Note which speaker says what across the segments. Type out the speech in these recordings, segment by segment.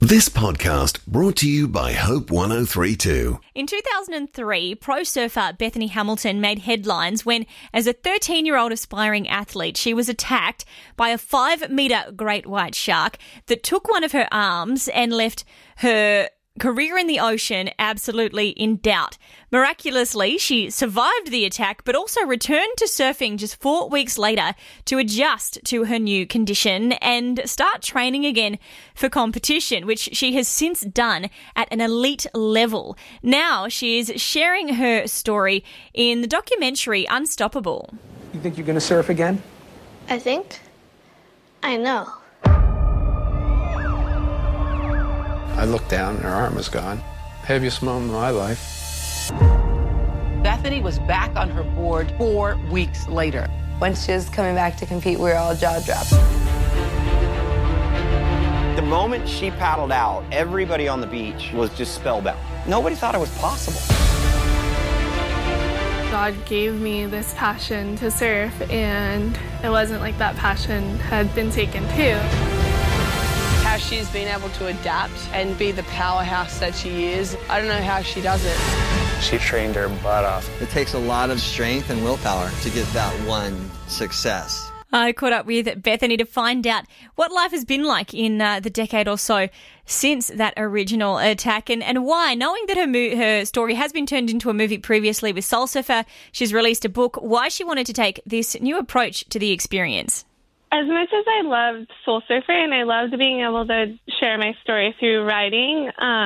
Speaker 1: This podcast brought to you by Hope 103.2.
Speaker 2: In 2003, pro surfer Bethany Hamilton made headlines when, as a 13-year-old aspiring athlete, she was attacked by a 5-metre great white shark that took one of her arms and left her career in the ocean absolutely in doubt. Miraculously, she survived the attack, but also returned to surfing just 4 weeks later to adjust to her new condition and start training again for competition, which she has since done at an elite level. Now she is sharing her story in the documentary Unstoppable.
Speaker 3: You think you're going to surf again?
Speaker 4: I think. I know.
Speaker 5: I looked down and her arm was gone. Heaviest moment of my life.
Speaker 6: Bethany was back on her board 4 weeks later.
Speaker 7: When she was coming back to compete, we were all jaw-dropped.
Speaker 8: The moment she paddled out, everybody on the beach was just spellbound. Nobody thought it was possible.
Speaker 9: God gave me this passion to surf, and it wasn't like that passion had been taken too.
Speaker 7: How she's been able to adapt and be the powerhouse that she is, I don't know how she does it.
Speaker 5: She trained her butt off.
Speaker 10: It takes a lot of strength and willpower to get that one success.
Speaker 2: I caught up with Bethany to find out what life has been like in the decade or so since that original attack and why, knowing that her story has been turned into a movie previously with Soul Surfer, she's released a book, why she wanted to take this new approach to the experience.
Speaker 9: As much as I loved Soul Surfer and I loved being able to share my story through writing,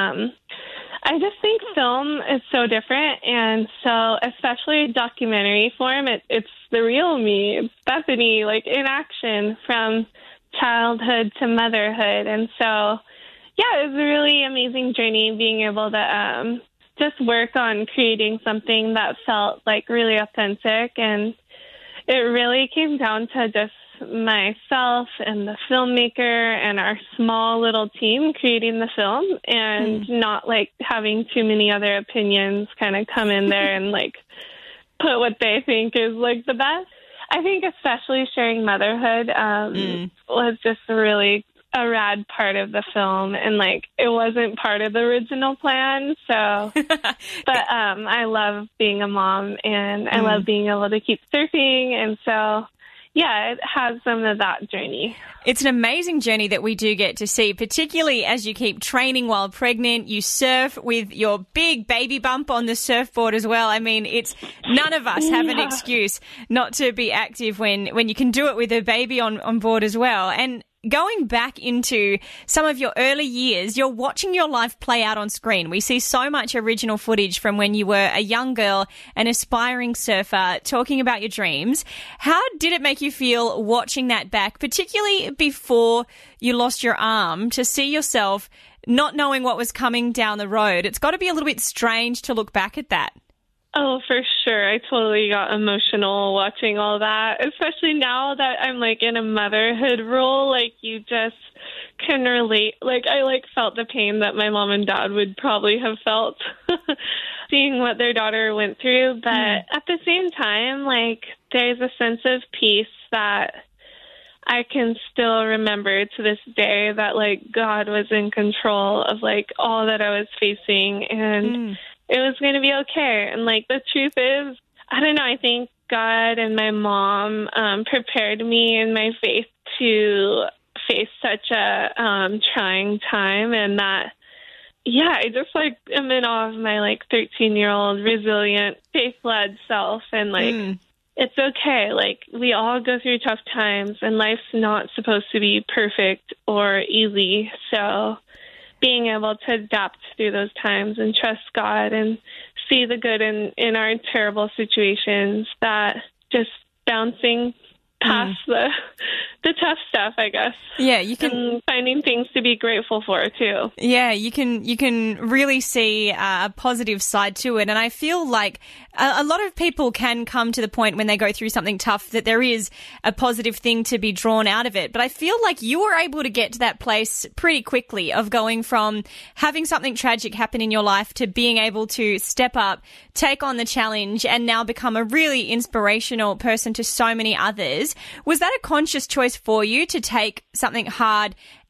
Speaker 9: I just think film is so different, and so especially documentary form, it's the real me. It's Bethany, like in action from childhood to motherhood, and so yeah, it was a really amazing journey being able to just work on creating something that felt like really authentic, and it really came down to just myself and the filmmaker and our small little team creating the film and not like having too many other opinions kind of come in there and like put what they think is like the best. I think especially sharing motherhood was just really a rad part of the film, and like it wasn't part of the original plan, so but I love being a mom and I love being able to keep surfing, and so yeah, it has some of that journey.
Speaker 2: It's an amazing journey that we do get to see, particularly as you keep training while pregnant. You surf with your big baby bump on the surfboard as well. I mean, it's none of us have an excuse not to be active when you can do it with a baby on board as well. And going back into some of your early years, you're watching your life play out on screen. We see so much original footage from when you were a young girl, an aspiring surfer, talking about your dreams. How did it make you feel watching that back, particularly before you lost your arm, to see yourself not knowing what was coming down the road? It's got to be a little bit strange to look back at that.
Speaker 9: Oh, for sure. I totally got emotional watching all that, especially now that I'm like in a motherhood role. Like you just can relate. Like I felt the pain that my mom and dad would probably have felt seeing what their daughter went through. But at the same time, like there's a sense of peace that I can still remember to this day, that like God was in control of like all that I was facing, and it was going to be okay. And like the truth is, I don't know, I think God and my mom prepared me in my faith to face such a trying time, and that, yeah, I just like am in awe of my like 13-year-old resilient, faith-led self, and like it's okay. Like we all go through tough times, and life's not supposed to be perfect or easy. So being able to adapt through those times and trust God and see the good in our terrible situations, that just bouncing past the tough stuff, I guess.
Speaker 2: Yeah, you can,
Speaker 9: and finding things to be grateful for too.
Speaker 2: Yeah, you can really see a positive side to it, and I feel like a lot of people can come to the point when they go through something tough that there is a positive thing to be drawn out of it. But I feel like you were able to get to that place pretty quickly of going from having something tragic happen in your life to being able to step up, take on the challenge, and now become a really inspirational person to so many others. Was that a conscious choice for you to take something hard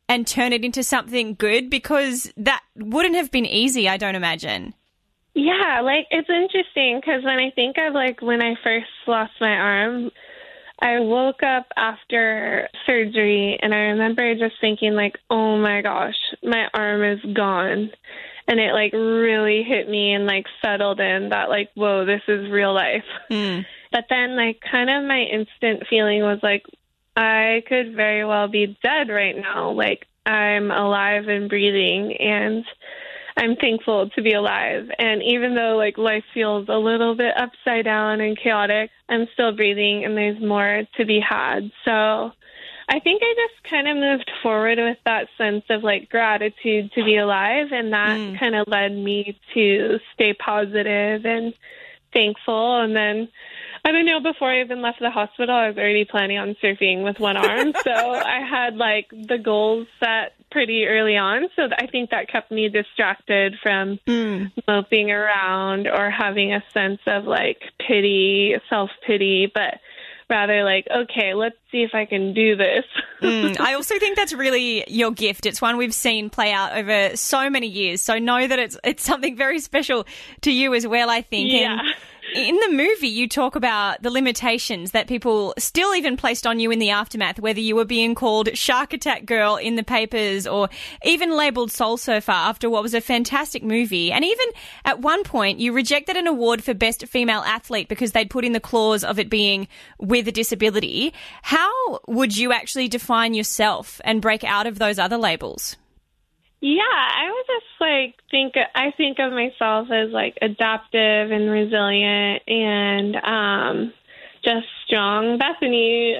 Speaker 2: and turn it into something good? Because that wouldn't have been easy, I don't imagine.
Speaker 9: Yeah, like, it's interesting because when I think of, like, when I first lost my arm, I woke up after surgery and I remember just thinking, like, oh my gosh, my arm is gone. And it, like, really hit me and, like, settled in that, like, whoa, this is real life. But then, like, kind of my instant feeling was, like, I could very well be dead right now. Like, I'm alive and breathing, and I'm thankful to be alive. And even though, like, life feels a little bit upside down and chaotic, I'm still breathing and there's more to be had. So I think I just kind of moved forward with that sense of, like, gratitude to be alive. And that kind of led me to stay positive and thankful. And then, I don't know, before I even left the hospital, I was already planning on surfing with one arm. So I had, like, the goals set pretty early on. So I think that kept me distracted from moping around or having a sense of, like, pity, self-pity, but rather like, okay, let's see if I can do this.
Speaker 2: I also think that's really your gift. It's one we've seen play out over so many years. So know that it's something very special to you as well, I think.
Speaker 9: Yeah.
Speaker 2: And in the movie, you talk about the limitations that people still even placed on you in the aftermath, whether you were being called Shark Attack Girl in the papers or even labelled Soul Surfer after what was a fantastic movie. And even at one point, you rejected an award for Best Female Athlete because they'd put in the clause of it being with a disability. How would you actually define yourself and break out of those other labels?
Speaker 9: Yeah, I would just I think of myself as like adaptive and resilient and just strong Bethany.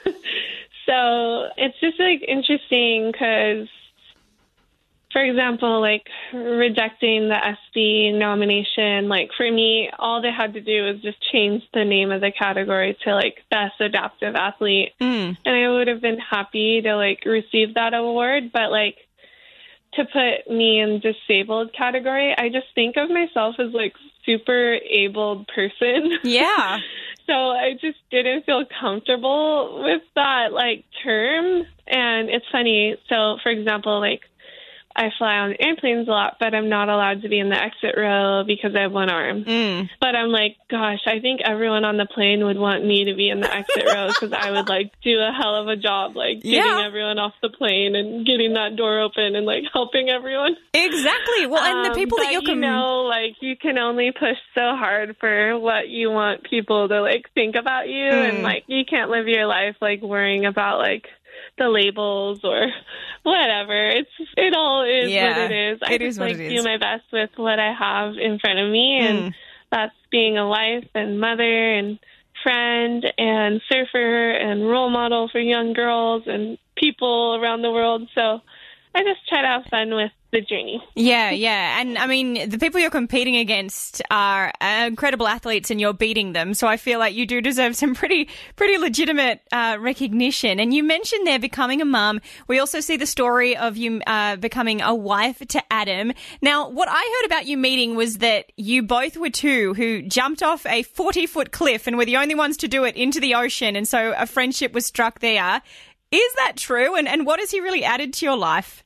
Speaker 9: So it's just like interesting because, for example, like rejecting the SB nomination, like for me, all they had to do was just change the name of the category to like Best Adaptive Athlete. And I would have been happy to like receive that award, but like, to put me in disabled category, I just think of myself as like super abled person.
Speaker 2: Yeah.
Speaker 9: So I just didn't feel comfortable with that like term. And it's funny. So for example, like I fly on airplanes a lot, but I'm not allowed to be in the exit row because I have one arm. But I'm like, gosh, I think everyone on the plane would want me to be in the exit row because I would like do a hell of a job, like getting everyone off the plane and getting that door open and like helping everyone.
Speaker 2: Exactly. Well, and the people that
Speaker 9: you know, like you can only push so hard for what you want people to like think about you, and like you can't live your life like worrying about like the labels or whatever. It all is what it is. I just like do my best with what I have in front of me, and that's being a wife and mother and friend and surfer and role model for young girls and people around the world. So I just try to have fun with the journey.
Speaker 2: Yeah. And I mean, the people you're competing against are incredible athletes and you're beating them. So I feel like you do deserve some pretty legitimate recognition. And you mentioned there becoming a mum. We also see the story of you becoming a wife to Adam. Now, what I heard about you meeting was that you both were two who jumped off a 40-foot cliff and were the only ones to do it into the ocean. And so a friendship was struck there. Is that true? And what has he really added to your life?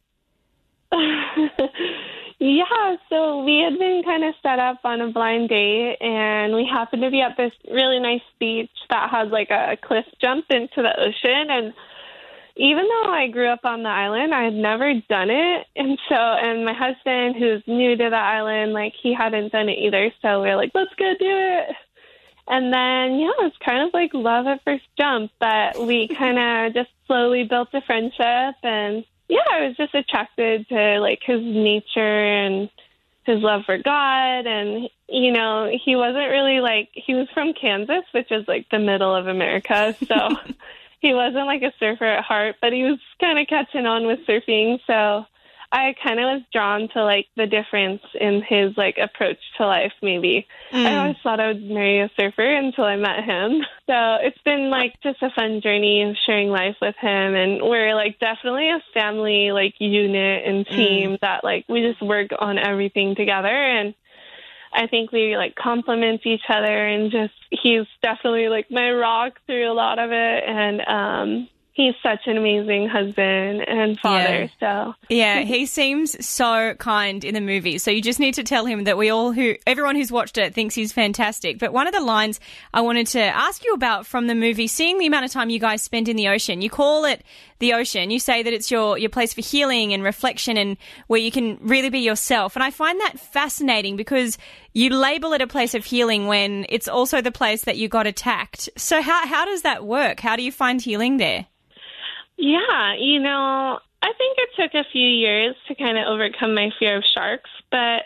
Speaker 9: Yeah, so we had been kind of set up on a blind date, and we happened to be at this really nice beach that had like a cliff jump into the ocean. And even though I grew up on the island, I had never done it. And my husband, who's new to the island, like he hadn't done it either. So we were like, let's go do it. And then, yeah, it was kind of like love at first jump, but we kind of just slowly built a friendship. And yeah, I was just attracted to like his nature and his love for God. And, you know, he wasn't really like, he was from Kansas, which is like the middle of America. So he wasn't like a surfer at heart, but he was kind of catching on with surfing. So I kind of was drawn to like the difference in his like approach to life, maybe. I always thought I would marry a surfer until I met him. So it's been like just a fun journey of sharing life with him. And we're like definitely a family like unit and team that like we just work on everything together. And I think we like complement each other, and just he's definitely like my rock through a lot of it. And he's such an amazing husband and father. So
Speaker 2: yeah, he seems so kind in the movie. So you just need to tell him that everyone who's watched it thinks he's fantastic. But one of the lines I wanted to ask you about from the movie, seeing the amount of time you guys spend in the ocean, you call it the ocean. You say that it's your place for healing and reflection and where you can really be yourself. And I find that fascinating because you label it a place of healing when it's also the place that you got attacked. So how does that work? How do you find healing there?
Speaker 9: yeah, I think it took a few years to kind of overcome my fear of sharks, but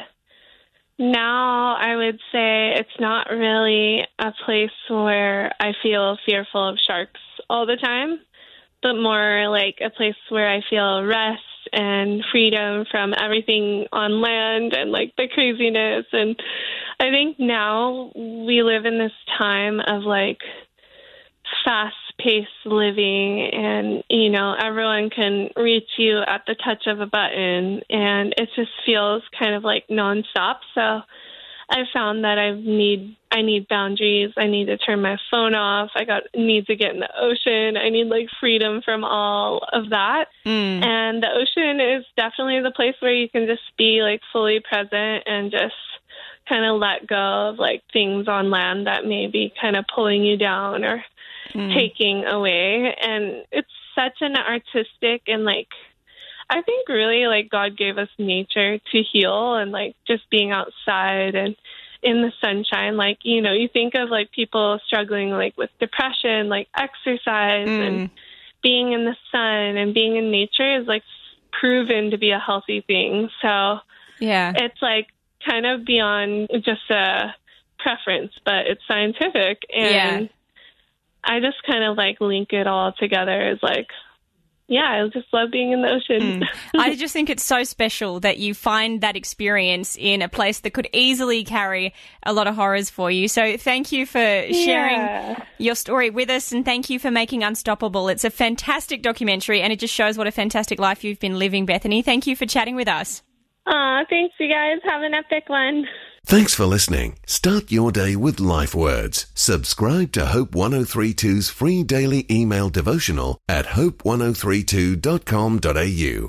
Speaker 9: now I would say it's not really a place where I feel fearful of sharks all the time, but more like a place where I feel rest and freedom from everything on land and like the craziness. And I think now we live in this time of like fast-paced living, and everyone can reach you at the touch of a button, and it just feels kind of like nonstop. So I found that I need boundaries. I need to turn my phone off. Need to get in the ocean. I need like freedom from all of that. And the ocean is definitely the place where you can just be like fully present and just kind of let go of like things on land that may be kind of pulling you down or taking away. And it's such an artistic and like, I think really like God gave us nature to heal, and like just being outside and in the sunshine. Like, you think of like people struggling like with depression, like exercise and being in the sun and being in nature is like proven to be a healthy thing. So yeah, it's like kind of beyond just a preference, but it's scientific. And I just kind of like link it all together as like, yeah, I just love being in the ocean.
Speaker 2: I just think it's so special that you find that experience in a place that could easily carry a lot of horrors for you. So thank you for sharing your story with us, and thank you for making Unstoppable. It's a fantastic documentary, and it just shows what a fantastic life you've been living, Bethany. Thank you for chatting with us.
Speaker 9: Thanks, you guys. Have an epic one.
Speaker 1: Thanks for listening. Start your day with Life Words. Subscribe to Hope 1032's free daily email devotional at hope1032.com.au.